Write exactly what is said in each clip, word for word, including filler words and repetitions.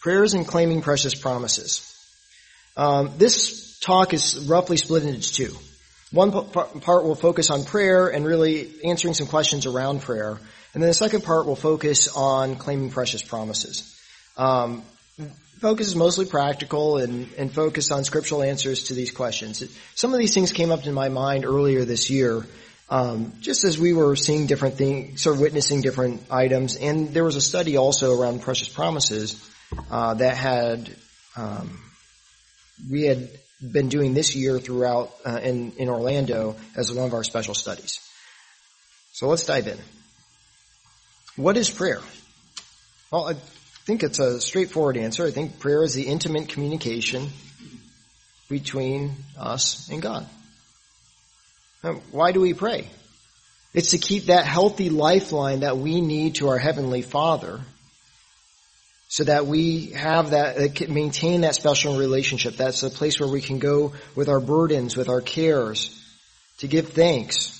Prayers and claiming precious promises. Um, this talk is roughly split into two. One part will focus on prayer and really answering some questions around prayer. And then the second part will focus on claiming precious promises. Um, focus is mostly practical and, and focus on scriptural answers to these questions. Some of these things came up in my mind earlier this year, um, just as we were seeing different things, sort of witnessing different items. And there was a study also around precious promises uh, that had um, we had been doing this year throughout uh, in, in Orlando as one of our special studies. So let's dive in. What is prayer? Well, I think it's a straightforward answer. I think prayer is the intimate communication between us and God. Now, why do we pray? It's to keep that healthy lifeline that we need to our Heavenly Father so that we have that, maintain that special relationship. That's a place where we can go with our burdens, with our cares, to give thanks,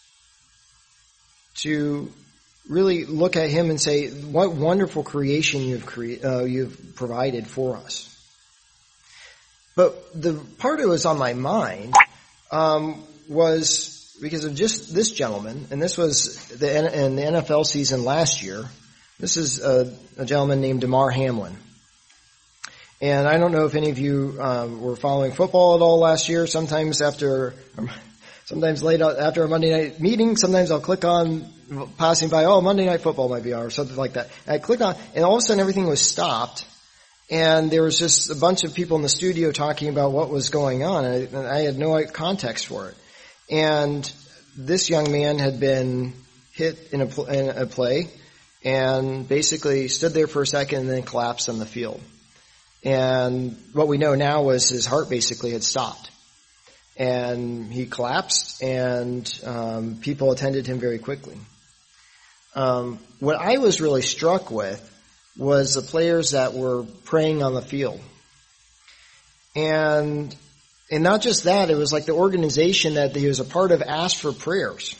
to really look at Him and say, what wonderful creation you've cre- uh, you've provided for us. But the part that was on my mind um, was because of just this gentleman, and this was the, in the N F L season last year. This is a, a gentleman named Damar Hamlin. And I don't know if any of you um, were following football at all last year. Sometimes after, sometimes late after a Monday night meeting, sometimes I'll click on, passing by, oh, Monday Night Football might be on, or something like that. And I clicked on, and all of a sudden everything was stopped. And there was just a bunch of people in the studio talking about what was going on. And I, and I had no context for it. And this young man had been hit in a, in a play, and basically stood there for a second and then collapsed on the field. And what we know now was his heart basically had stopped. And he collapsed, and um, people attended him very quickly. Um, what I was really struck with was the players that were praying on the field. And and not just that, it was like the organization that he was a part of asked for prayers.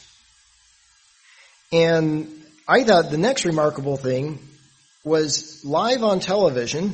And I thought the next remarkable thing was live on television,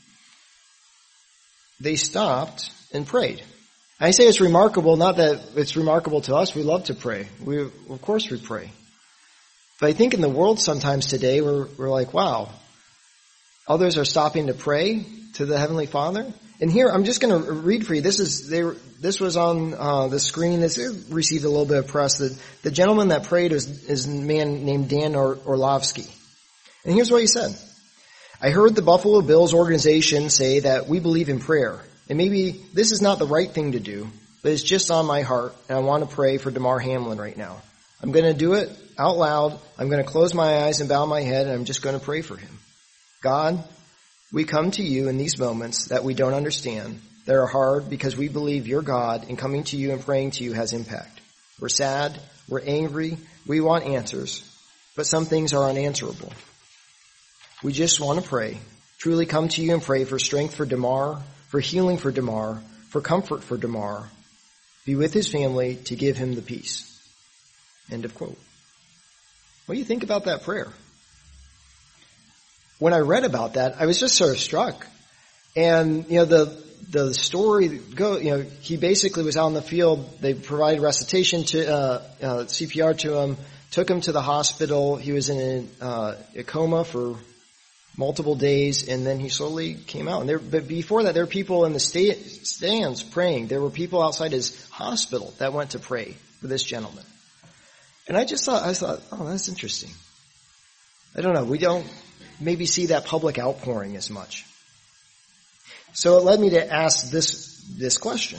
they stopped and prayed. I say it's remarkable, not that it's remarkable to us. We love to pray. We, of course we pray. But I think in the world sometimes today we're, we're like, wow, others are stopping to pray to the Heavenly Father. And here, I'm just going to read for you. This is they were, this was on uh, the screen. This received a little bit of press. The, the gentleman that prayed is, is a man named Dan or, Orlovsky. And here's what he said. I heard the Buffalo Bills organization say that we believe in prayer. And maybe this is not the right thing to do, but it's just on my heart, and I want to pray for Damar Hamlin right now. I'm going to do it out loud. I'm going to close my eyes and bow my head, and I'm just going to pray for him. God, we come to you in these moments that we don't understand, that are hard because we believe you're God, and coming to you and praying to you has impact. We're sad, we're angry, we want answers, but some things are unanswerable. We just want to pray, truly come to you and pray for strength for Damar, for healing for Damar, for comfort for Damar. Be with his family to give him the peace. End of quote. What do you think about that prayer? When I read about that, I was just sort of struck. And, you know, the the story go, you know, he basically was out in the field. They provided recitation to, uh, uh, C P R to him, took him to the hospital. He was in a, uh, a coma for multiple days, and then he slowly came out. And there, but before that, there were people in the sta- stands praying. There were people outside his hospital that went to pray for this gentleman. And I just thought, I thought, oh, that's interesting. I don't know. We don't maybe see that public outpouring as much. So it led me to ask this, this question.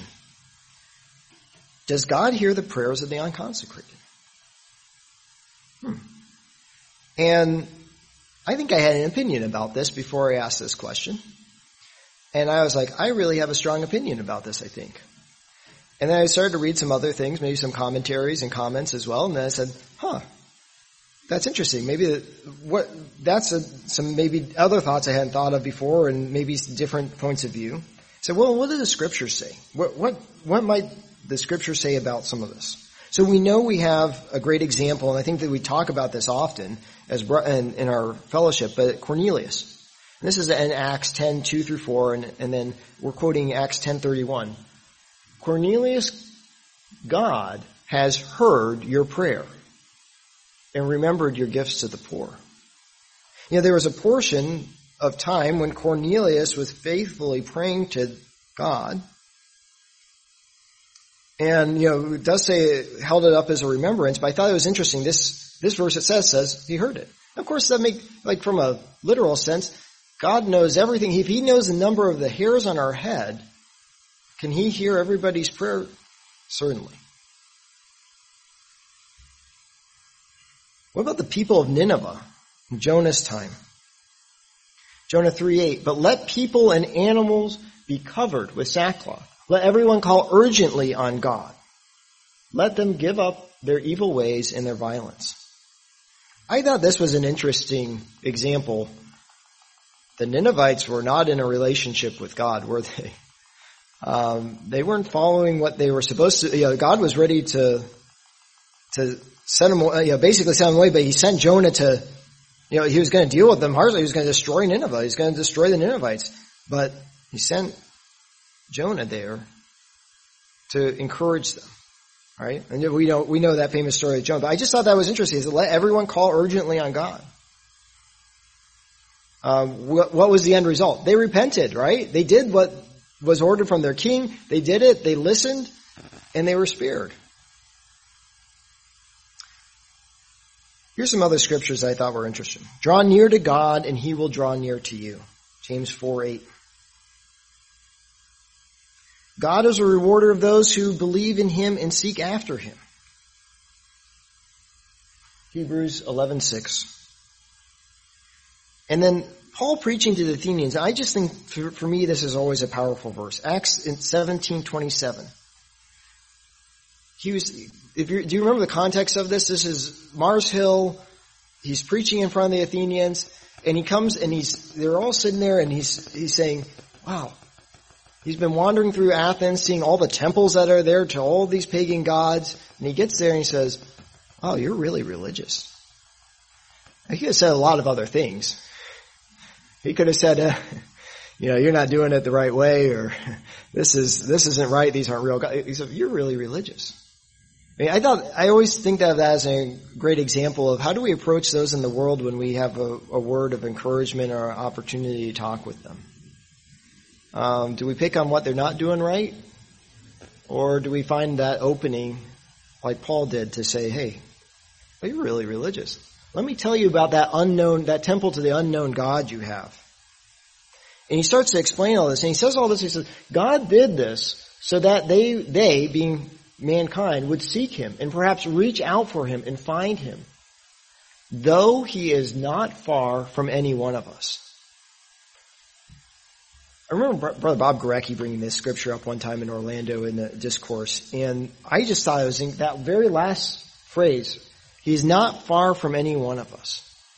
Does God hear the prayers of the unconsecrated? Hmm. And I think I had an opinion about this before I asked this question. And I was like, I really have a strong opinion about this, I think. And then I started to read some other things, maybe some commentaries and comments as well. And then I said, huh, that's interesting. Maybe what that's a, some maybe other thoughts I hadn't thought of before, and maybe different points of view. So, well, what do the scriptures say? What what what might the scriptures say about some of this? So we know we have a great example, and I think that we talk about this often as in, in our fellowship. But Cornelius, This is in Acts ten, two through four, and, and then we're quoting Acts ten thirty-one. Cornelius, God has heard your prayer and remembered your gifts to the poor. You know, there was a portion of time when Cornelius was faithfully praying to God. And, you know, it does say it held it up as a remembrance, but I thought it was interesting. This, this verse it says, says he heard it. Of course, that make, like from a literal sense, God knows everything. If he knows the number of the hairs on our head, can he hear everybody's prayer? Certainly. What about the people of Nineveh in Jonah's time? Jonah three eight, but let people and animals be covered with sackcloth. Let everyone call urgently on God. Let them give up their evil ways and their violence. I thought this was an interesting example. The Ninevites were not in a relationship with God, were they? Um, they weren't following what they were supposed to. You know, God was ready to to send them, you know, basically send them away, but he sent Jonah to, you know, he was going to deal with them harshly. He was going to destroy Nineveh. He was going to destroy the Ninevites. But he sent Jonah there to encourage them. Right? And we know, we know that famous story of Jonah. But I just thought that was interesting, is to let everyone call urgently on God. Um, what, what was the end result? They repented, right? They did what was ordered from their king. They did it. They listened, and they were spared. Here's some other scriptures I thought were interesting. Draw near to God, and he will draw near to you. James four eight. God is a rewarder of those who believe in him and seek after him. Hebrews eleven six. And then Paul preaching to the Athenians, I just think for, for me this is always a powerful verse. Acts seventeen twenty-seven. He was, if you do you remember the context of this? This is Mars Hill. He's preaching in front of the Athenians, and he comes and he's they're all sitting there, and he's he's saying, "Wow." He's been wandering through Athens, seeing all the temples that are there to all these pagan gods, and he gets there and he says, "Oh, you're really religious." He could have said a lot of other things. He could have said, uh, "You know, you're not doing it the right way," or "This is this isn't right. These aren't real gods." He said, "You're really religious." I mean, I thought I always think of that as a great example of how do we approach those in the world when we have a, a word of encouragement or an opportunity to talk with them. Um, do we pick on what they're not doing right? Or do we find that opening, like Paul did, to say, "Hey, well, you're really religious. Let me tell you about that unknown, that temple to the unknown God you have." And he starts to explain all this, and he says all this, he says, God did this so that they, they, being mankind, would seek him and perhaps reach out for him and find him, though he is not far from any one of us. I remember Brother Bob Gorecki bringing this scripture up one time in Orlando in the discourse, and I just thought it was in that very last phrase, he's not far from any one of us.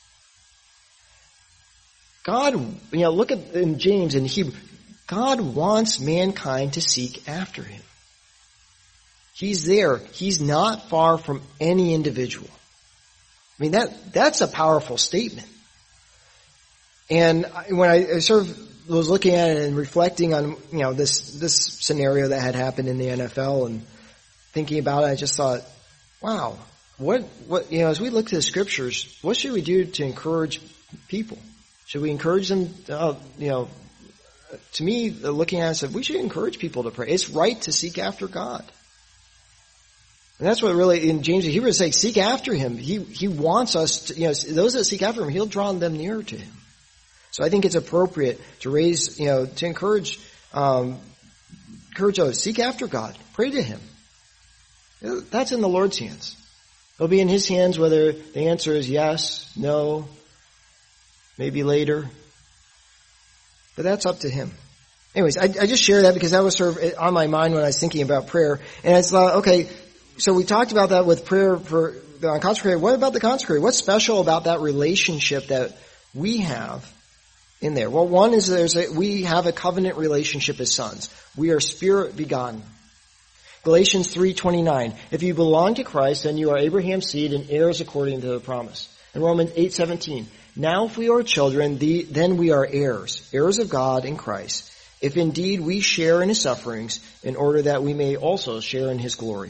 God, you know, look at in James in Hebrew, God wants mankind to seek after him. He's there. He's not far from any individual. I mean, that that's a powerful statement. And when I sort of was looking at it and reflecting on, you know, this, this scenario that had happened in the N F L and thinking about it, I just thought, wow, what, what, you know, as we look to the scriptures, what should we do to encourage people? Should we encourage them, uh, you know, to me, looking at it, I said, we should encourage people to pray. It's right to seek after God. And that's what really, in James, the Hebrews say, seek after him. He, he wants us to, you know, those that seek after him, he'll draw them nearer to him. So I think it's appropriate to raise, you know, to encourage, um, encourage others. Seek after God. Pray to him. That's in the Lord's hands. It'll be in his hands whether the answer is yes, no, maybe later. But that's up to him. Anyways, I, I just share that because that was sort of on my mind when I was thinking about prayer. And I thought, okay, so we talked about that with prayer for the consecrated. What about the consecrated? What's special about that relationship that we have in there? Well, one is there's a, we have a covenant relationship as sons. We are spirit begotten. Galatians three twenty-nine. If you belong to Christ, then you are Abraham's seed and heirs according to the promise. And Romans eight seventeen. Now if we are children, the, then we are heirs, heirs of God in Christ, if indeed we share in his sufferings, in order that we may also share in his glory.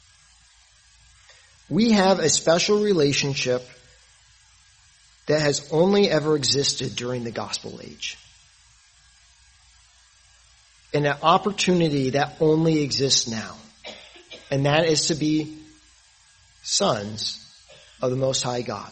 We have a special relationship that has only ever existed during the gospel age. And an opportunity that only exists now. And that is to be sons of the Most High God.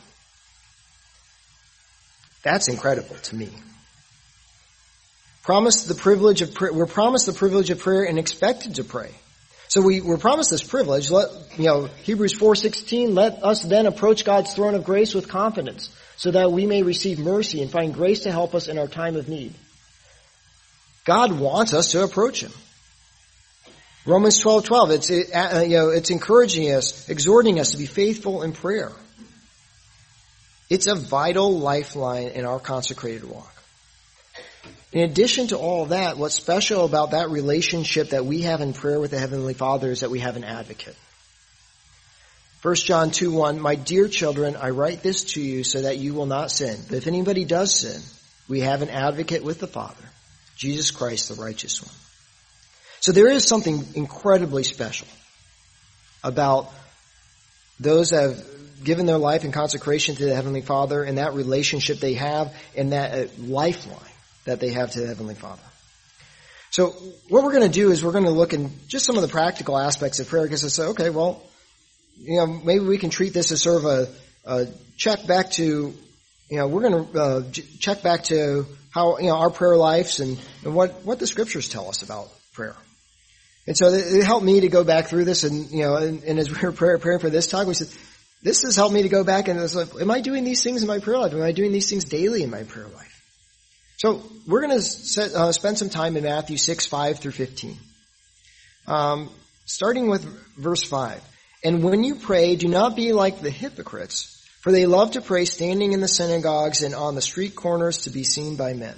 That's incredible to me. Promised the privilege of prayer, we're promised the privilege of prayer and expected to pray. So we were promised this privilege. Let, you know, Hebrews four sixteen, let us then approach God's throne of grace with confidence, so that we may receive mercy and find grace to help us in our time of need. God wants us to approach him. Romans twelve twelve, it's, it, uh, you know, it's encouraging us, exhorting us to be faithful in prayer. It's a vital lifeline in our consecrated walk. In addition to all of that, what's special about that relationship that we have in prayer with the Heavenly Father is that we have an advocate. First John two one, my dear children, I write this to you so that you will not sin. But if anybody does sin, we have an advocate with the Father, Jesus Christ, the righteous one. So there is something incredibly special about those that have given their life in consecration to the Heavenly Father and that relationship they have and that lifeline that they have to the Heavenly Father. So what we're going to do is we're going to look in just some of the practical aspects of prayer, because I say, okay, well, you know, maybe we can treat this as sort of a, a check back to, you know, we're going to uh, check back to how, you know, our prayer lives and, and what, what the scriptures tell us about prayer. And so it helped me to go back through this, and, you know, and, and as we were preparing for this talk, we said, this has helped me to go back and it's like, am I doing these things in my prayer life? Am I doing these things daily in my prayer life? So we're going to uh, spend some time in Matthew six, five through fifteen. Um, starting with verse five. And when you pray, do not be like the hypocrites, for they love to pray standing in the synagogues and on the street corners to be seen by men.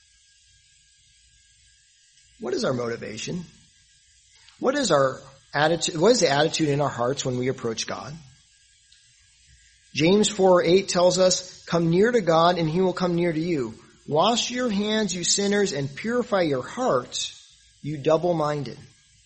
What is our motivation? What is our attitude? What is the attitude in our hearts when we approach God? James four eight tells us, come near to God and he will come near to you. Wash your hands, you sinners, and purify your hearts, you double-minded.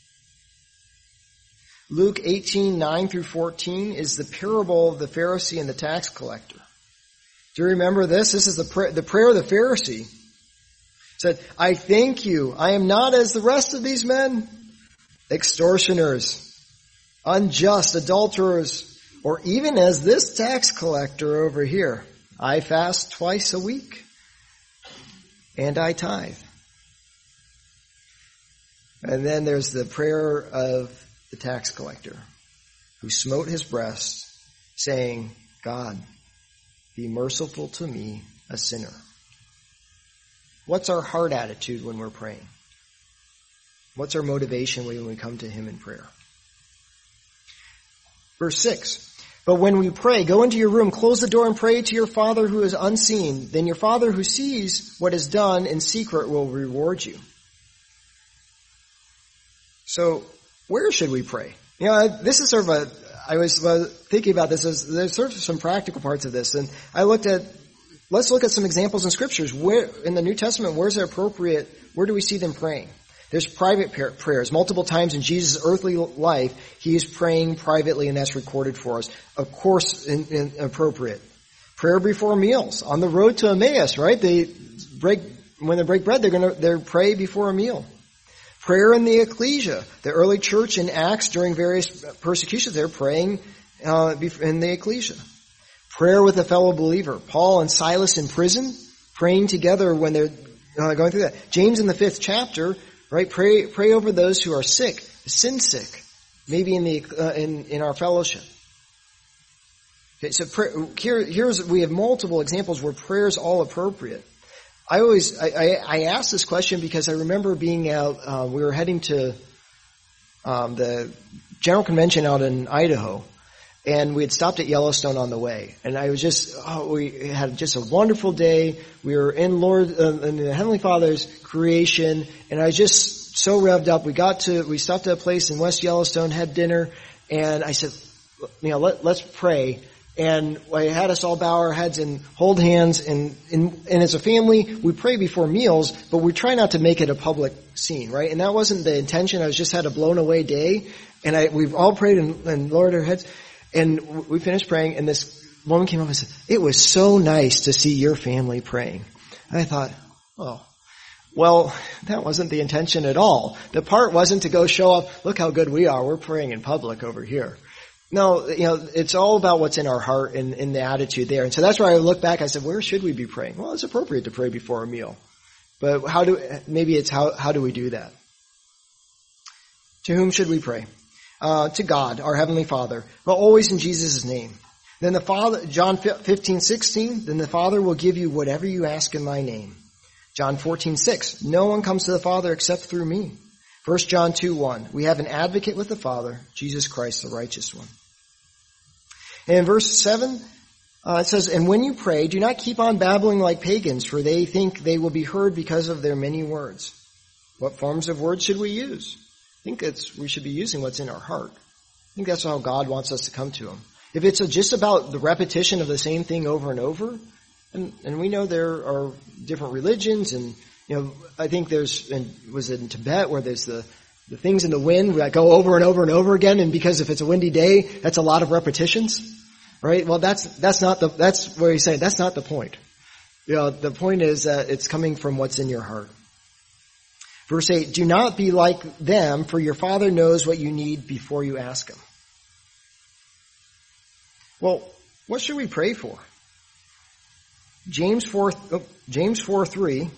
Luke eighteen nine through fourteen is the parable of the Pharisee and the tax collector. Do you remember this? This is the prayer, the prayer of the Pharisee. It said, I thank you, I am not as the rest of these men, extortioners, unjust, adulterers, or even as this tax collector over here. I fast twice a week, and I tithe. And then there's the prayer of the tax collector, who smote his breast, saying, God, be merciful to me, a sinner. What's our heart attitude when we're praying? What's our motivation when we come to him in prayer? Verse six. But when we pray, go into your room, close the door, and pray to your Father who is unseen. Then your Father who sees what is done in secret will reward you. So, where should we pray? You know, this is sort of a, I was thinking about this, as there's sort of some practical parts of this, and I looked at, let's look at some examples in scriptures. Where, in the New Testament, where's it appropriate, where do we see them praying? There's private prayers. Multiple times in Jesus' earthly life, he is praying privately, and that's recorded for us. Of course, in, in, appropriate. Prayer before meals. On the road to Emmaus, right? They break, when they break bread, they're gonna, they pray before a meal. Prayer in the ecclesia. The early church in Acts during various persecutions, they're praying uh, in the ecclesia. Prayer with a fellow believer. Paul and Silas in prison, praying together when they're uh, going through that. James in the fifth chapter, right? Pray, pray over those who are sick, sin sick, maybe in the uh, in in our fellowship. Okay, so pray, here here's we have multiple examples where prayer is all appropriate. I always I, I, I asked this question because I remember being out. Uh, we were heading to um, the General Convention out in Idaho, and we had stopped at Yellowstone on the way. And I was just oh, we had just a wonderful day. We were in Lord uh, in the Heavenly Father's creation, and I was just so revved up. We got to we stopped at a place in West Yellowstone, had dinner, and I said, you know, let, let's pray. And I had us all bow our heads and hold hands, and, and, and as a family, we pray before meals, but we try not to make it a public scene, right? And that wasn't the intention. I was just had a blown away day, and I, we've all prayed and, and lowered our heads, and we finished praying, and this woman came up and said, "It was so nice to see your family praying." And I thought, oh, well, that wasn't the intention at all. The part wasn't to go show off, look how good we are, we're praying in public over here. No, you know, it's all about what's in our heart and, and the attitude there. And so that's where I look back, I said, where should we be praying? Well, it's appropriate to pray before a meal. But how do, maybe it's how, how do we do that? To whom should we pray? Uh, to God, our Heavenly Father, but always in Jesus' name. Then the Father, John fifteen sixteen, then the Father will give you whatever you ask in my name. John fourteen six, no one comes to the Father except through me. First John two one, we have an advocate with the Father, Jesus Christ, the righteous one. And in verse seven, uh, it says, and when you pray, do not keep on babbling like pagans, for they think they will be heard because of their many words. What forms of words should we use? I think it's, we should be using what's in our heart. I think that's how God wants us to come to Him. If it's just about the repetition of the same thing over and over, and, and we know there are different religions, and you know, I think there's, and was it in Tibet where there's the, the things in the wind that go over and over and over again, and because if it's a windy day, that's a lot of repetitions, right? Well, that's, that's not the, that's where he's saying, that's not the point. You know, the point is that it's coming from what's in your heart. Verse eight, do not be like them, for your Father knows what you need before you ask Him. Well, what should we pray for? James four, oh, James four three,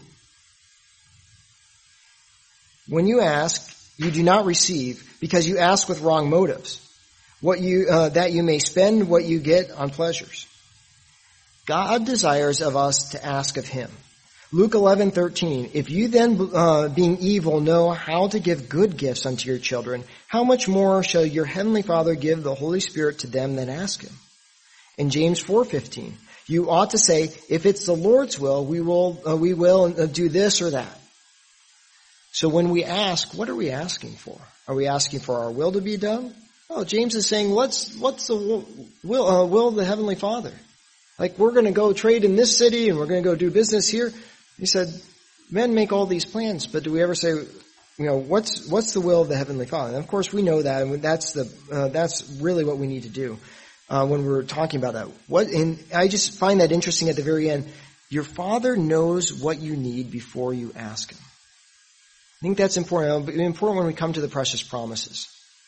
when you ask, you do not receive, because you ask with wrong motives, what you, uh, that you may spend what you get on pleasures. God desires of us to ask of Him. Luke eleven thirteen, if you then, uh, being evil, know how to give good gifts unto your children, how much more shall your heavenly Father give the Holy Spirit to them that ask Him? In James four fifteen, you ought to say, if it's the Lord's will, we will, uh, we will uh, do this or that. So when we ask, what are we asking for? Are we asking for our will to be done? Oh, James is saying, what's, what's the will, will, uh, will of the Heavenly Father? Like, we're going to go trade in this city and we're going to go do business here. He said, men make all these plans, but do we ever say, you know, what's, what's the will of the Heavenly Father? And of course we know that, and that's the, uh, that's really what we need to do. Uh, when we're talking about that. What, and I just find that interesting at the very end. Your Father knows what you need before you ask Him. I think that's important. It'll be important when we come to the precious promises.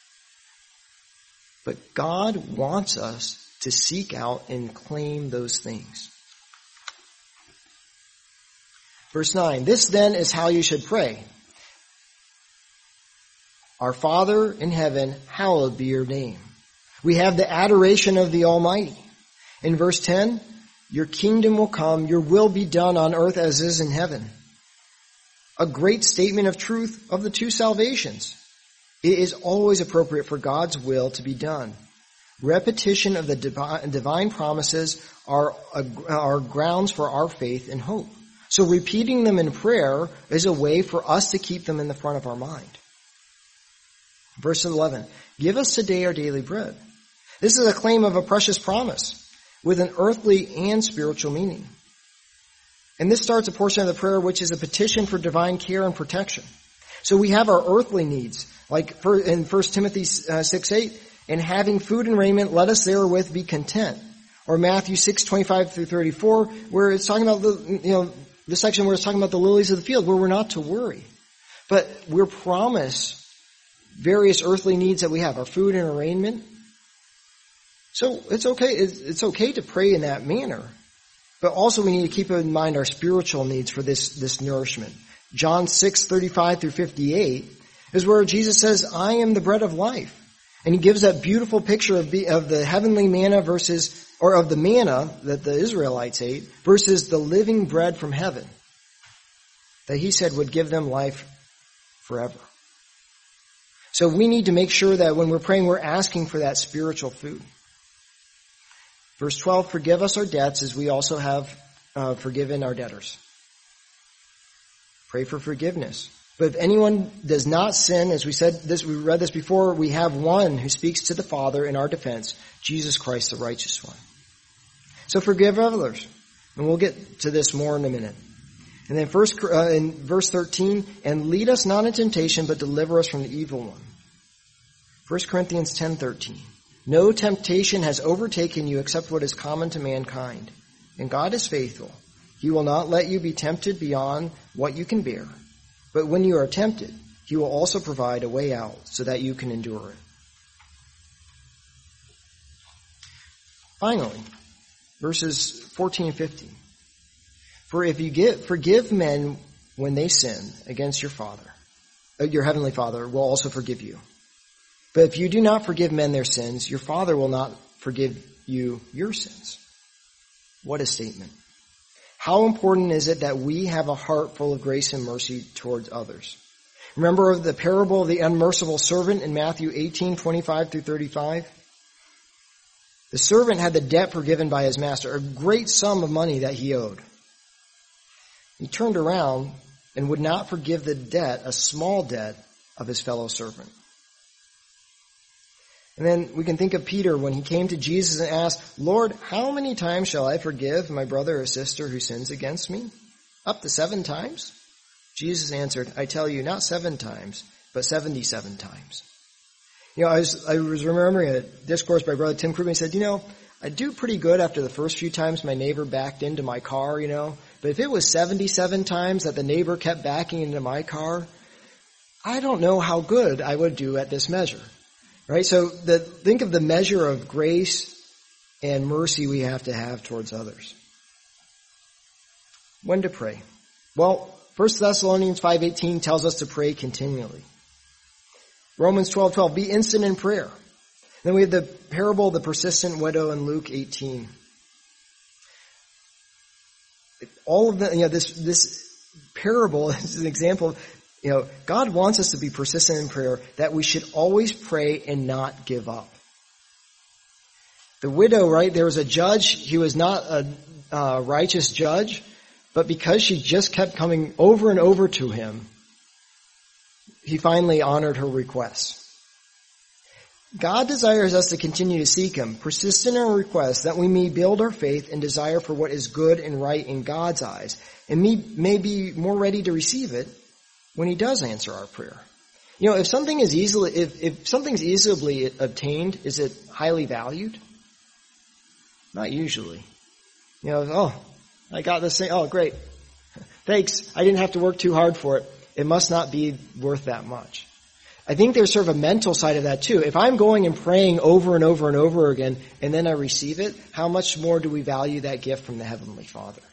But God wants us to seek out and claim those things. Verse nine, this then is how you should pray. Our Father in heaven, hallowed be your name. We have the adoration of the Almighty. In verse ten, your kingdom will come, your will be done on earth as is in heaven. A great statement of truth of the two salvations. It is always appropriate for God's will to be done. Repetition of the divine promises are, are grounds for our faith and hope. So repeating them in prayer is a way for us to keep them in the front of our mind. Verse eleven, give us today our daily bread. This is a claim of a precious promise with an earthly and spiritual meaning. And this starts a portion of the prayer which is a petition for divine care and protection. So we have our earthly needs, like in First Timothy six eight, and having food and raiment, let us therewith be content. Or Matthew six twenty-five through thirty-four, where it's talking about the, you know, the section where it's talking about the lilies of the field, where we're not to worry. But we're promised various earthly needs that we have, our food and raiment. So it's okay, it's okay to pray in that manner. But also we need to keep in mind our spiritual needs for this, this nourishment. John six thirty-five through fifty-eight is where Jesus says, I am the bread of life. And he gives that beautiful picture of the, of the heavenly manna versus, or of the manna that the Israelites ate versus the living bread from heaven that he said would give them life forever. So we need to make sure that when we're praying, we're asking for that spiritual food. Verse twelve, forgive us our debts as we also have uh, forgiven our debtors. Pray for forgiveness. But if anyone does not sin, as we said this, we read this before, we have one who speaks to the Father in our defense, Jesus Christ, the righteous one. So forgive others. And we'll get to this more in a minute. And then first, uh, in verse thirteen, and lead us not into temptation, but deliver us from the evil one. First Corinthians ten thirteen. No temptation has overtaken you except what is common to mankind. And God is faithful. He will not let you be tempted beyond what you can bear. But when you are tempted, He will also provide a way out so that you can endure it. Finally, verses fourteen and fifteen. For if you get, forgive men when they sin against your Father, your heavenly Father will also forgive you. But if you do not forgive men their sins, your Father will not forgive you your sins. What a statement. How important is it that we have a heart full of grace and mercy towards others? Remember the parable of the unmerciful servant in Matthew eighteen, twenty-five through thirty-five? The servant had the debt forgiven by his master, a great sum of money that he owed. He turned around and would not forgive the debt, a small debt, of his fellow servant. And then we can think of Peter when he came to Jesus and asked, Lord, how many times shall I forgive my brother or sister who sins against me? Up to seven times? Jesus answered, I tell you, not seven times, but seventy-seven times. You know, I was, I was remembering a discourse by Brother Tim Krugman. He said, you know, I do pretty good after the first few times my neighbor backed into my car, you know. But if it was seventy-seven times that the neighbor kept backing into my car, I don't know how good I would do at this measure. Right? So the, think of the measure of grace and mercy we have to have towards others. When to pray? Well, First Thessalonians five eighteen tells us to pray continually. Romans twelve twelve, be instant in prayer. Then we have the parable of the persistent widow in Luke eighteen. All of the, you know, this, this parable is an example of, you know, God wants us to be persistent in prayer, that we should always pray and not give up. The widow, right, there was a judge. He was not a uh, righteous judge, but because she just kept coming over and over to him, he finally honored her request. God desires us to continue to seek Him, persistent in our requests, that we may build our faith and desire for what is good and right in God's eyes, and may, may be more ready to receive it when He does answer our prayer. You know, if something is easily, if, if something's easily obtained, is it highly valued? Not usually. You know, oh, I got this thing, oh great. Thanks, I didn't have to work too hard for it. It must not be worth that much. I think there's sort of a mental side of that too. If I'm going and praying over and over and over again, and then I receive it, how much more do we value that gift from the Heavenly Father?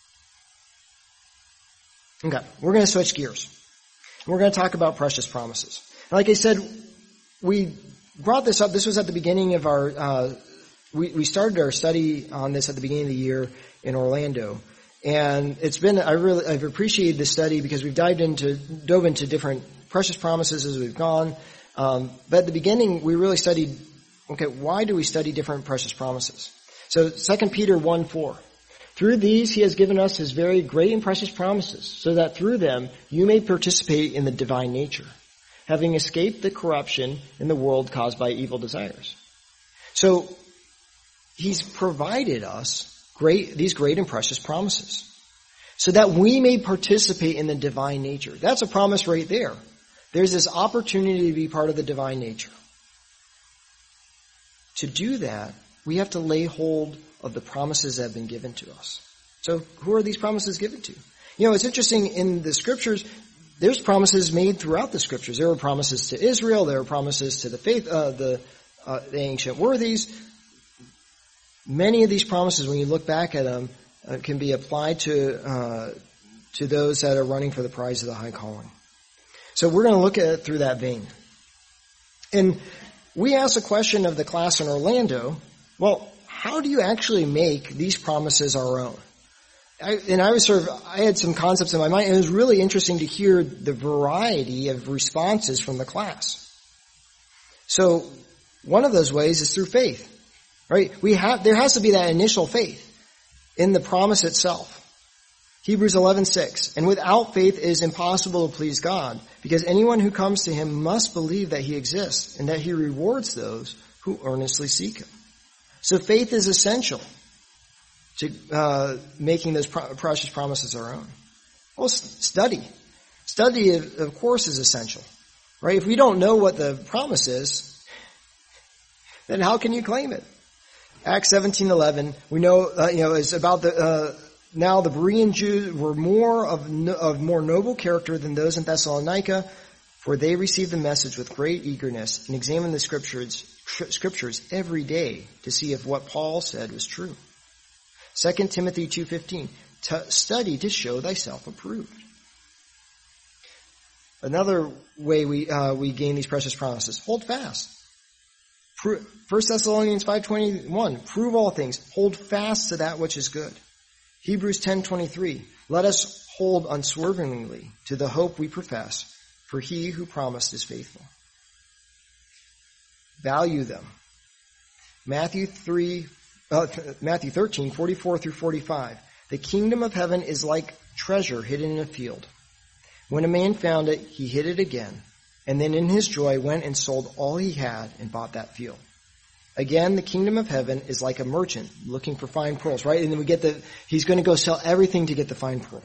Okay, we're going to switch gears. We're going to talk about precious promises. Like I said, we brought this up. This was at the beginning of our, uh, we, we started our study on this at the beginning of the year in Orlando. And it's been, I really, I've appreciated this study because we've dived into, dove into different precious promises as we've gone. Um, but at the beginning, we really studied, okay, why do we study different precious promises? So Second Peter one four. Through these he has given us his very great and precious promises, so that through them you may participate in the divine nature, having escaped the corruption in the world caused by evil desires. So he's provided us great, these great and precious promises, so that we may participate in the divine nature. That's a promise right there. There's this opportunity to be part of the divine nature. To do that, we have to lay hold of the promises that have been given to us. So who are these promises given to? You know, it's interesting in the scriptures, there's promises made throughout the scriptures. There were promises to Israel, there were promises to the faith, uh, the, uh, the ancient worthies. Many of these promises, when you look back at them, uh, can be applied to, uh, to those that are running for the prize of the high calling. So we're going to look at it through that vein. And we asked a question of the class in Orlando, well, how do you actually make these promises our own? I, and I was sort of, I had some concepts in my mind, and it was really interesting to hear the variety of responses from the class. So one of those ways is through faith, right? We have, there has to be that initial faith in the promise itself. Hebrews eleven six, and without faith it is impossible to please God, because anyone who comes to him must believe that he exists and that he rewards those who earnestly seek him. So faith is essential. to uh, making those pro- precious promises our own? Well, s- study. Study, of, of course, is essential, right? If we don't know what the promise is, then how can you claim it? Acts seventeen eleven, we know, uh, you know, is about the, uh, now the Berean Jews were more of, no, of more noble character than those in Thessalonica, for they received the message with great eagerness and examined the scriptures, scriptures every day to see if what Paul said was true. Second Timothy two fifteen, study to show thyself approved. Another way we, uh, we gain these precious promises, hold fast. First Thessalonians five twenty-one, prove all things, hold fast to that which is good. Hebrews ten twenty-three, let us hold unswervingly to the hope we profess, for he who promised is faithful. Value them. Matthew three, uh, Matthew thirteen forty-four through forty-five, the kingdom of heaven is like treasure hidden in a field. When a man found it, he hid it again, and then in his joy went and sold all he had and bought that field. Again, the kingdom of heaven is like a merchant looking for fine pearls, right? And then we get the, he's going to go sell everything to get the fine pearl.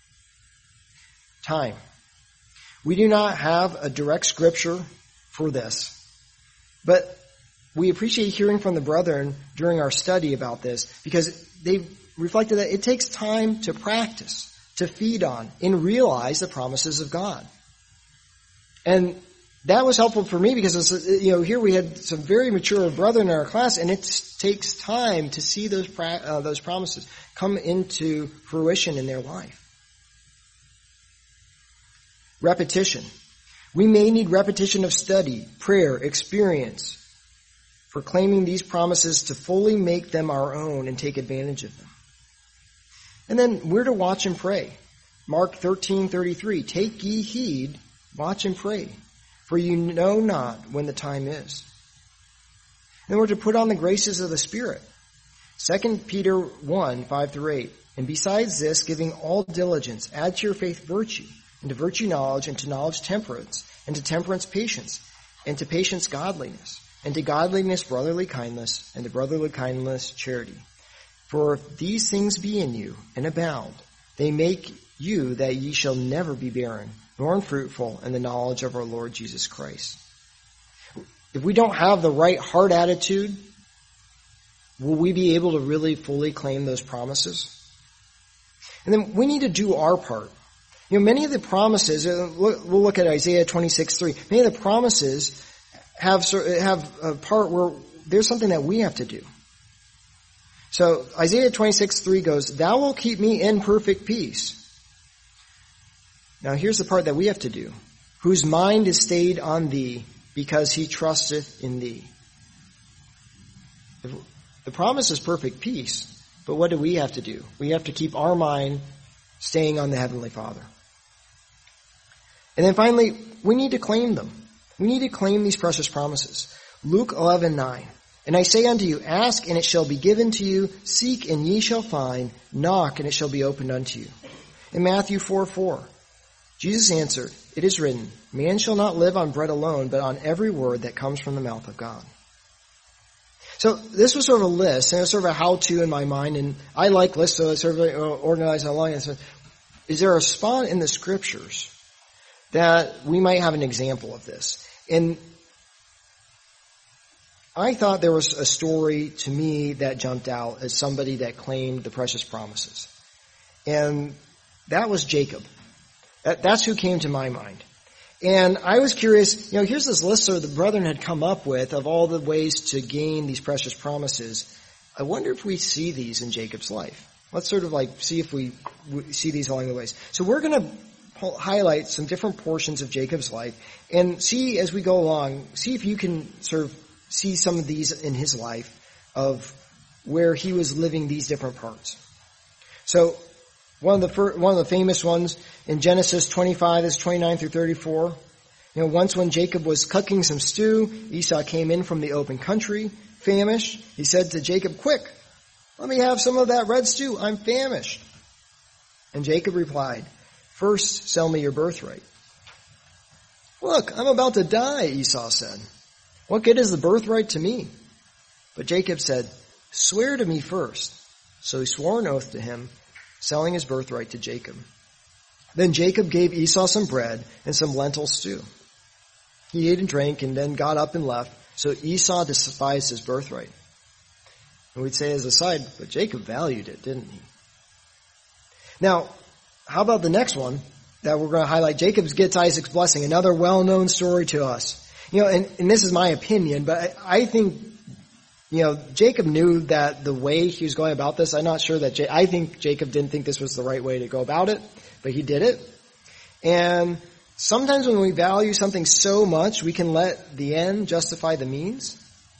Time. We do not have a direct scripture for this, but we appreciate hearing from the brethren during our study about this because they reflected that it takes time to practice, to feed on, and realize the promises of God. And that was helpful for me because, it's, you know, here we had some very mature brethren in our class, and it takes time to see those uh, those promises come into fruition in their life. Repetition. We may need repetition of study, prayer, experience for claiming these promises to fully make them our own and take advantage of them. And then we're to watch and pray. Mark thirteen thirty-three, take ye heed, watch and pray, for you know not when the time is. And we're to put on the graces of the Spirit. Second Peter one, five through eight. And besides this, giving all diligence, add to your faith virtue, and to virtue knowledge, and to knowledge temperance, and to temperance patience, and to patience godliness, and to godliness brotherly kindness, and to brotherly kindness charity. For if these things be in you, and abound, they make you that ye shall never be barren, nor unfruitful in the knowledge of our Lord Jesus Christ. If we don't have the right heart attitude, will we be able to really fully claim those promises? And then we need to do our part. You know, many of the promises, we'll look at Isaiah twenty-six three, many of the promises have, have a part where there's something that we have to do. So Isaiah twenty-six three goes, thou wilt keep me in perfect peace. Now here's the part that we have to do. Whose mind is stayed on thee, because he trusteth in thee. The promise is perfect peace, but what do we have to do? We have to keep our mind staying on the Heavenly Father. And then finally, we need to claim them. We need to claim these precious promises. Luke eleven nine. And I say unto you, ask and it shall be given to you, seek and ye shall find, knock and it shall be opened unto you. In Matthew four four, Jesus answered, it is written, man shall not live on bread alone, but on every word that comes from the mouth of God. So this was sort of a list, and it was sort of a how-to in my mind, and I like lists, so I sort of organized along and said, is there a spot in the scriptures that we might have an example of this? And I thought there was a story to me that jumped out as somebody that claimed the precious promises. And that was Jacob. That, that's who came to my mind. And I was curious, you know, here's this list that the brethren had come up with of all the ways to gain these precious promises. I wonder if we see these in Jacob's life. Let's sort of like see if we see these along the ways. So we're going to highlight some different portions of Jacob's life and see as we go along, see if you can sort of see some of these in his life of where he was living these different parts. So one of the first, one of the famous ones in Genesis twenty-five is twenty-nine through thirty-four. You know, once when Jacob was cooking some stew, Esau came in from the open country, famished. He said to Jacob, quick, let me have some of that red stew. I'm famished. And Jacob replied, first sell me your birthright. Look, I'm about to die, Esau said. What good is the birthright to me? But Jacob said, swear to me first. So he swore an oath to him, selling his birthright to Jacob. Then Jacob gave Esau some bread and some lentil stew. He ate and drank and then got up and left. So Esau despised his birthright. And we'd say as a side, but Jacob valued it, didn't he? Now, how about the next one that we're going to highlight? Jacob gets Isaac's blessing, another well-known story to us. You know, and, and this is my opinion, but I, I think, you know, Jacob knew that the way he was going about this, I'm not sure that, J- I think Jacob didn't think this was the right way to go about it, but he did it. And sometimes when we value something so much, we can let the end justify the means.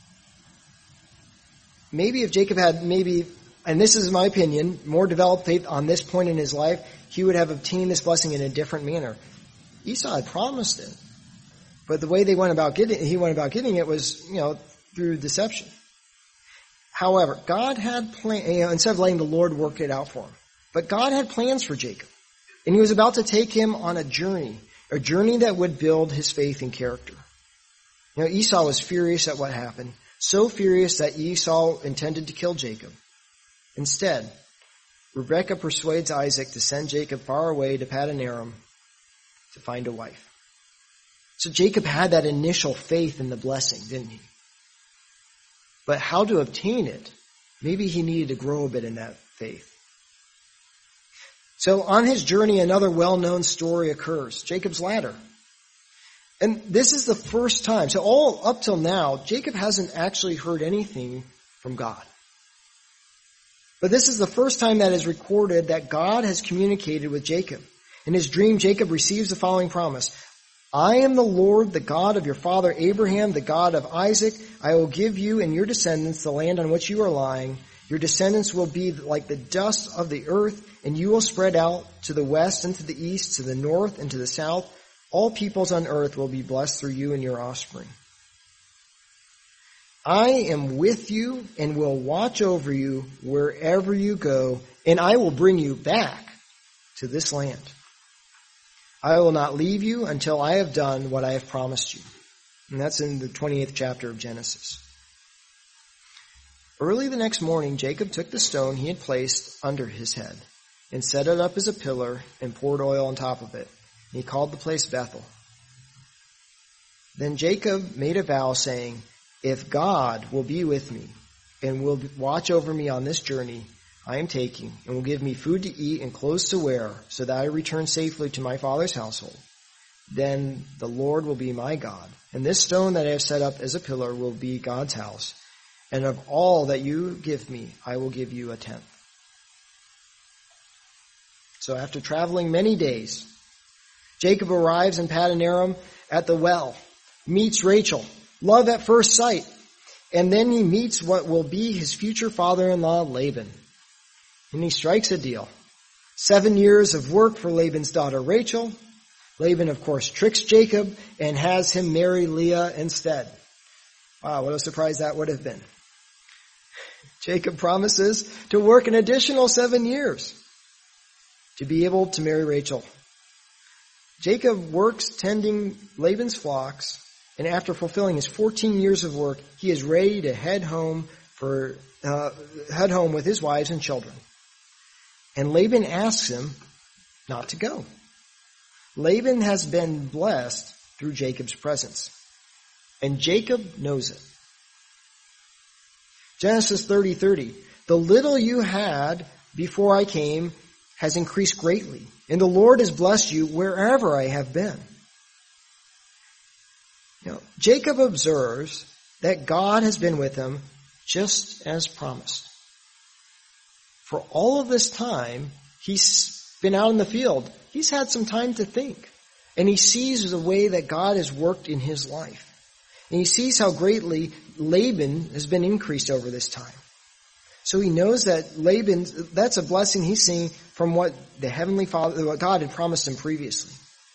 Maybe if Jacob had maybe, and this is my opinion, more developed faith on this point in his life, he would have obtained this blessing in a different manner. Esau had promised it. But the way they went about getting he went about getting it was, you know, through deception. However, God had plan, you know, instead of letting the Lord work it out for him. But God had plans for Jacob. And he was about to take him on a journey, a journey that would build his faith and character. You know, Esau was furious at what happened, so furious that Esau intended to kill Jacob. Instead, Rebekah persuades Isaac to send Jacob far away to Paddan Aram to find a wife. So Jacob had that initial faith in the blessing, didn't he? But how to obtain it? Maybe he needed to grow a bit in that faith. So on his journey, another well-known story occurs, Jacob's ladder. And this is the first time. So all up till now, Jacob hasn't actually heard anything from God. But this is the first time that is recorded that God has communicated with Jacob. In his dream, Jacob receives the following promise. I am the Lord, the God of your father Abraham, the God of Isaac. I will give you and your descendants the land on which you are lying. Your descendants will be like the dust of the earth, and you will spread out to the west and to the east, to the north and to the south. All peoples on earth will be blessed through you and your offspring. I am with you and will watch over you wherever you go, and I will bring you back to this land. I will not leave you until I have done what I have promised you. And that's in the twenty-eighth chapter of Genesis. Early the next morning, Jacob took the stone he had placed under his head and set it up as a pillar and poured oil on top of it. And he called the place Bethel. Then Jacob made a vow saying, if God will be with me and will watch over me on this journey I am taking, and will give me food to eat and clothes to wear, so that I return safely to my father's household, then the Lord will be my God. And this stone that I have set up as a pillar will be God's house. And of all that you give me, I will give you a tenth. So after traveling many days, Jacob arrives in Paddan Aram at the well, meets Rachel, love at first sight, and then he meets what will be his future father-in-law, Laban. And he strikes a deal. Seven years of work for Laban's daughter Rachel. Laban, of course, tricks Jacob and has him marry Leah instead. Wow, what a surprise that would have been. Jacob promises to work an additional seven years to be able to marry Rachel. Jacob works tending Laban's flocks, and after fulfilling his fourteen years of work, he is ready to head home for uh, head home with his wives and children. And Laban asks him not to go. Laban has been blessed through Jacob's presence. And Jacob knows it. Genesis thirty thirty. The little you had before I came has increased greatly, and the Lord has blessed you wherever I have been. You know, Jacob observes that God has been with him just as promised. For all of this time, he's been out in the field. He's had some time to think. And he sees the way that God has worked in his life. And he sees how greatly Laban has been increased over this time. So he knows that Laban, that's a blessing he's seeing from what the Heavenly Father, what God had promised him previously.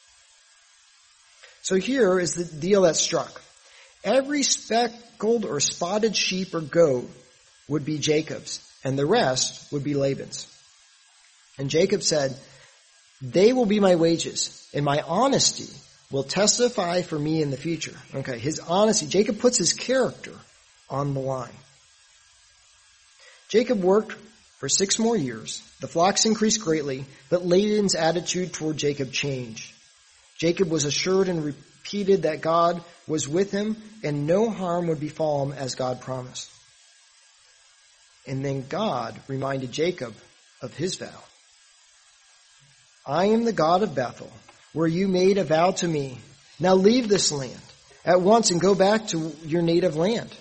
So here is the deal that's struck. Every speckled or spotted sheep or goat would be Jacob's, and the rest would be Laban's. And Jacob said, they will be my wages, and my honesty will testify for me in the future. Okay, his honesty. Jacob puts his character on the line. Jacob worked For six more years, the flocks increased greatly, but Laban's attitude toward Jacob changed. Jacob was assured and repeated that God was with him and no harm would befall him as God promised. And then God reminded Jacob of his vow. I am the God of Bethel, where you made a vow to me. Now leave this land at once and go back to your native land.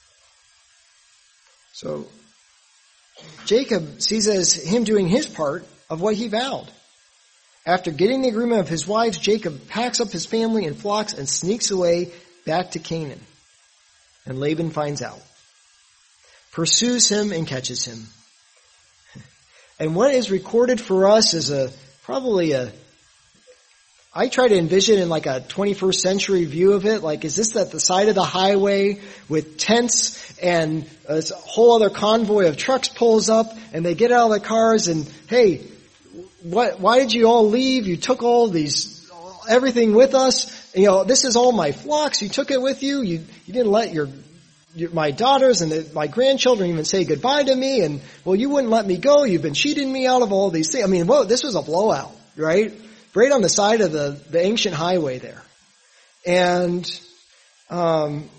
So Jacob sees it as him doing his part of what he vowed. After getting the agreement of his wives, Jacob packs up his family and flocks and sneaks away back to Canaan. And Laban finds out, pursues him and catches him. And what is recorded for us is a probably a I try to envision in like a twenty-first century view of it. Like, is this at the side of the highway with tents and a whole other convoy of trucks pulls up and they get out of the cars and, hey, what, why did you all leave? You took all these, everything with us. You know, this is all my flocks. You took it with you. You, you didn't let your, your my daughters and the, my grandchildren even say goodbye to me. And, well, you wouldn't let me go. You've been cheating me out of all these things. I mean, whoa, this was a blowout, right? Right on the side of the, the ancient highway there. And um,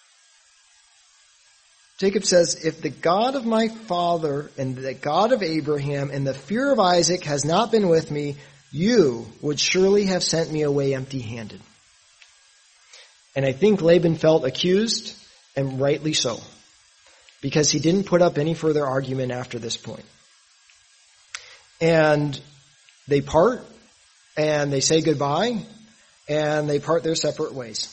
Jacob says, if the God of my father and the God of Abraham and the fear of Isaac has not been with me, you would surely have sent me away empty-handed. And I think Laban felt accused, and rightly so, because he didn't put up any further argument after this point. And they part. And they say goodbye, and they part their separate ways.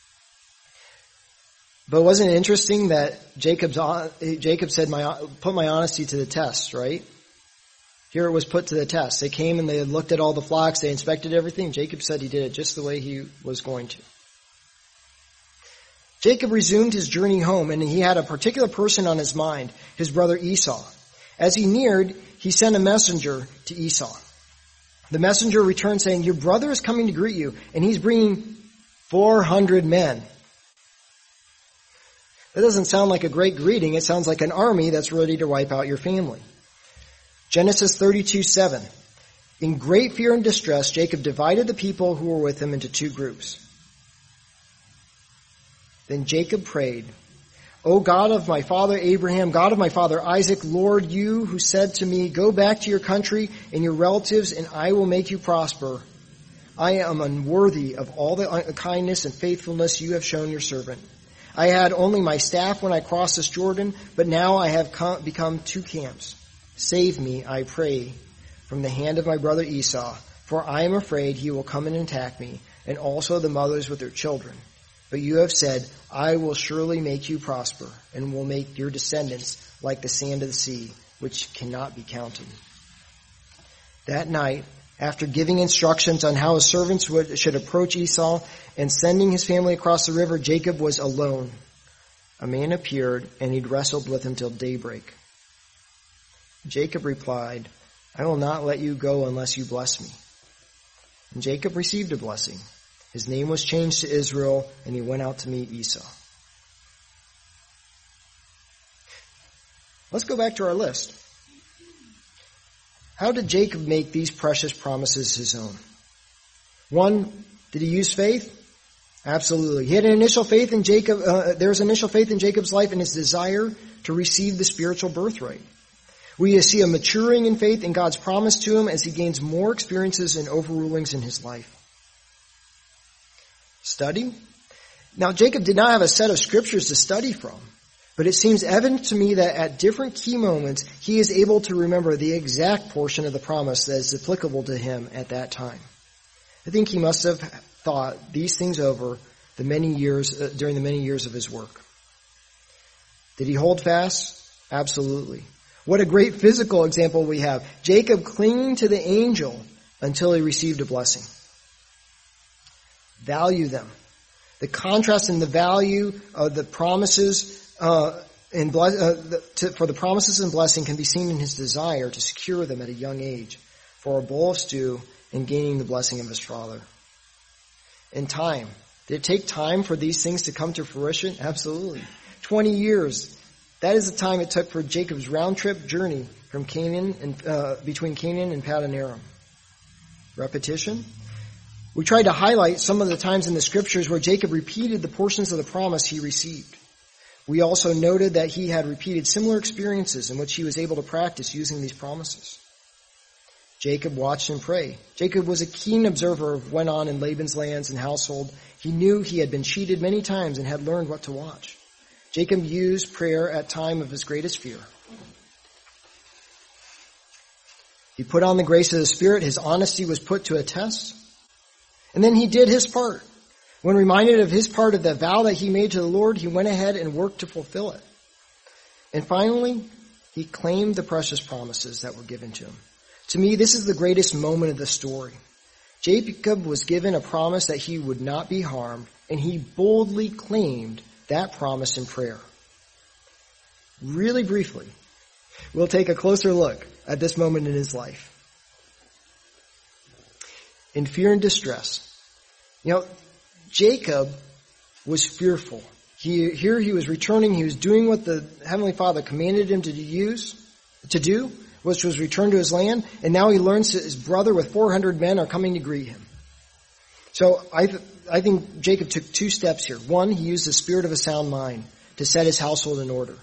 But wasn't it interesting that Jacob's, Jacob said, my, put my honesty to the test, right? Here it was put to the test. They came and they looked at all the flocks, they inspected everything. Jacob said he did it just the way he was going to. Jacob resumed his journey home, and he had a particular person on his mind, his brother Esau. As he neared, he sent a messenger to Esau. The messenger returned saying, your brother is coming to greet you, and he's bringing four hundred men. That doesn't sound like a great greeting. It sounds like an army that's ready to wipe out your family. Genesis thirty-two seven. In great fear and distress, Jacob divided the people who were with him into two groups. Then Jacob prayed, O God of my father Abraham, God of my father Isaac, Lord, you who said to me, go back to your country and your relatives, and I will make you prosper. I am unworthy of all the kindness and faithfulness you have shown your servant. I had only my staff when I crossed this Jordan, but now I have come, become two camps. Save me, I pray, from the hand of my brother Esau, for I am afraid he will come and attack me, and also the mothers with their children. But you have said, I will surely make you prosper, and will make your descendants like the sand of the sea, which cannot be counted. That night, after giving instructions on how his servants would, should approach Esau and sending his family across the river, Jacob was alone. A man appeared, and he'd wrestled with him till daybreak. Jacob replied, I will not let you go unless you bless me. And Jacob received a blessing. His name was changed to Israel, and he went out to meet Esau. Let's go back to our list. How did Jacob make these precious promises his own? One, did he use faith? Absolutely. He had an initial faith in Jacob. Uh, there was initial faith in Jacob's life and his desire to receive the spiritual birthright. We see a maturing in faith in God's promise to him as he gains more experiences and overrulings in his life. Study. Now, Jacob did not have a set of scriptures to study from, but it seems evident to me that at different key moments, he is able to remember the exact portion of the promise that is applicable to him at that time. I think he must have thought these things over the many years, uh, during the many years of his work. Did he hold fast? Absolutely. What a great physical example we have. Jacob clinging to the angel until he received a blessing. Value them. The contrast in the value of the promises uh, and ble- uh, the, to, for the promises and blessing can be seen in his desire to secure them at a young age for a bowl of stew and gaining the blessing of his father. In time. Did it take time for these things to come to fruition? Absolutely. Twenty years. That is the time it took for Jacob's round-trip journey from Canaan and uh, between Canaan and Paddan Aram. Repetition. We tried to highlight some of the times in the scriptures where Jacob repeated the portions of the promise he received. We also noted that he had repeated similar experiences in which he was able to practice using these promises. Jacob watched and prayed. Jacob was a keen observer of what went on in Laban's lands and household. He knew he had been cheated many times and had learned what to watch. Jacob used prayer at time of his greatest fear. He put on the grace of the Spirit. His honesty was put to a test. And then he did his part. When reminded of his part of the vow that he made to the Lord, he went ahead and worked to fulfill it. And finally, he claimed the precious promises that were given to him. To me, this is the greatest moment of the story. Jacob was given a promise that he would not be harmed, and he boldly claimed that promise in prayer. Really briefly, we'll take a closer look at this moment in his life. In fear and distress. You know, Jacob was fearful. He, here he was returning, he was doing what the Heavenly Father commanded him to use, to do, which was return to his land, and now he learns that his brother with four hundred men are coming to greet him. So I, th- I think Jacob took two steps here. One, he used the spirit of a sound mind to set his household in order.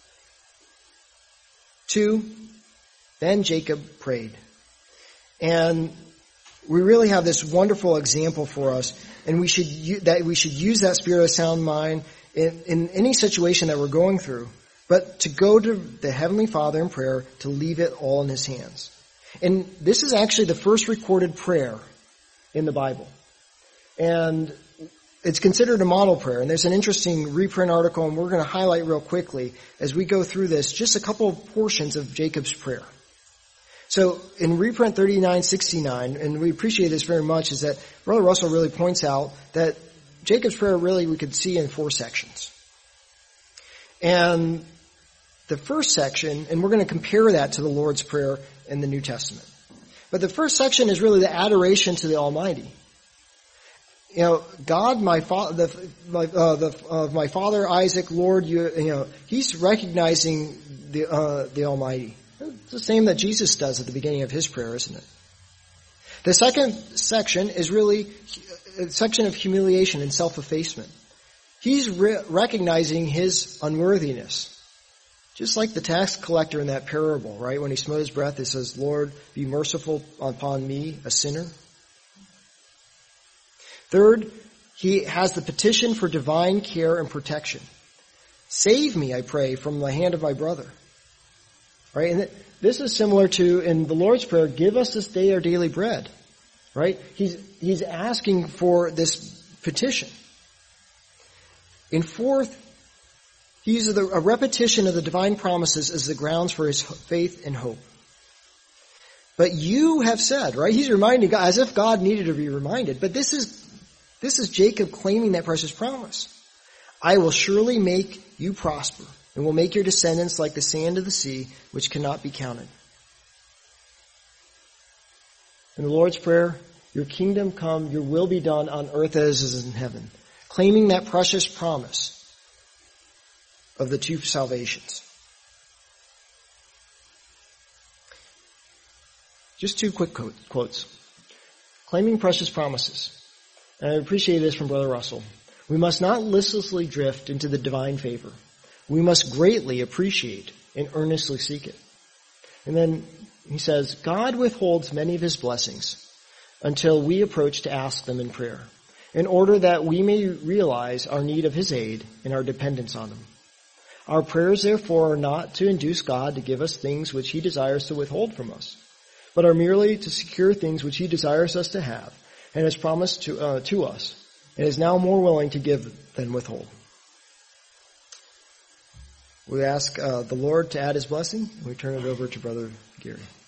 Two, then Jacob prayed. And we really have this wonderful example for us, and we should u- that we should use that spirit of sound mind in, in any situation that we're going through, but to go to the Heavenly Father in prayer to leave it all in His hands. And this is actually the first recorded prayer in the Bible, and it's considered a model prayer. And there's an interesting reprint article, and we're going to highlight real quickly as we go through this just a couple of portions of Jacob's prayer. So in reprint thirty-nine sixty-nine, and we appreciate this very much, is that Brother Russell really points out that Jacob's prayer really we could see in four sections. And the first section, and we're going to compare that to the Lord's Prayer in the New Testament. But the first section is really the adoration to the Almighty. You know, God, my father, the, my, uh, the, uh, my father Isaac, Lord, you, you know, he's recognizing the uh, the Almighty. It's the same that Jesus does at the beginning of his prayer, isn't it? The second section is really a section of humiliation and self-effacement. He's re- recognizing his unworthiness. Just like the tax collector in that parable, right? When he smote his breath, it says, Lord, be merciful upon me, a sinner. Third, he has the petition for divine care and protection. Save me, I pray, from the hand of my brother. Right? And this is similar to, in the Lord's Prayer, give us this day our daily bread. Right? He's, he's asking for this petition. In fourth, he uses a repetition of the divine promises as the grounds for his faith and hope. But you have said, right? He's reminding God, as if God needed to be reminded. But this is, this is Jacob claiming that precious promise. I will surely make you prosper, and will make your descendants like the sand of the sea, which cannot be counted. In the Lord's Prayer, your kingdom come, your will be done on earth as it is in heaven. Claiming that precious promise of the two salvations. Just two quick quotes. Claiming precious promises. And I appreciate this from Brother Russell. We must not listlessly drift into the divine favor. We must greatly appreciate and earnestly seek it. And then he says, God withholds many of his blessings until we approach to ask them in prayer, in order that we may realize our need of his aid and our dependence on him. Our prayers, therefore, are not to induce God to give us things which he desires to withhold from us, but are merely to secure things which he desires us to have and has promised to, uh, to us, and is now more willing to give than withhold. We ask uh, the Lord to add his blessing, and we turn it over to Brother Gary.